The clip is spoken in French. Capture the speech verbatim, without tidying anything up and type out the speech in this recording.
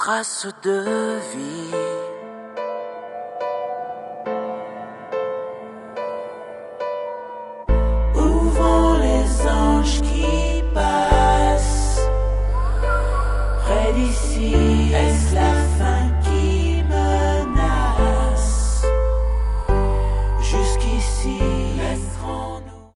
traces de vie. Où vont les anges qui